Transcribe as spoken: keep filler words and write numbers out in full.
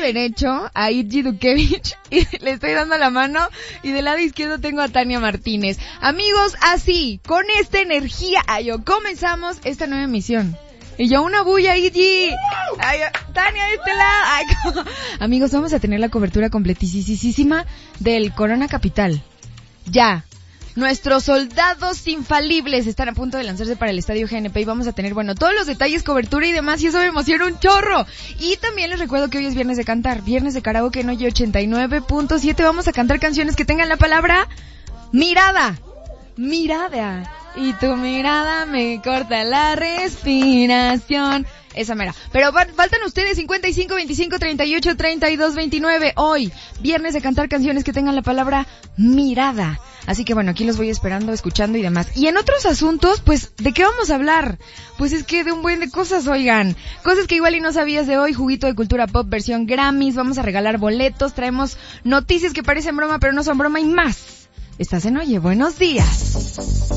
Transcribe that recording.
derecho a Itzi Dukevich y le estoy dando la mano, y del lado izquierdo tengo a Tania Martínez. Amigos, así, con esta energía, ay, yo, comenzamos esta nueva emisión. Y yo, una bulla, Itzi. Ay, Tania, de este lado. Ay, ¿cómo? Amigos, vamos a tener la cobertura completísima del Corona Capital. Ya. Nuestros soldados infalibles están a punto de lanzarse para el Estadio G N P y vamos a tener, bueno, todos los detalles, cobertura y demás, y eso me emociona un chorro. Y también les recuerdo que hoy es viernes de cantar, viernes de karaoke en Oye ochenta y nueve punto siete. Vamos a cantar canciones que tengan la palabra mirada. Mirada. Y tu mirada me corta la respiración. Esa mera. Pero faltan ustedes, cincuenta y cinco, veinticinco, treinta y ocho, treinta y dos, veintinueve. Hoy, viernes de cantar canciones que tengan la palabra mirada. Así que bueno, aquí los voy esperando, escuchando y demás. Y en otros asuntos, pues, ¿de qué vamos a hablar? Pues es que de un buen de cosas, oigan. Cosas que igual y no sabías de hoy. Juguito de cultura pop versión Grammys. Vamos a regalar boletos. Traemos noticias que parecen broma, pero no son broma y más. Estás en Oye, buenos días.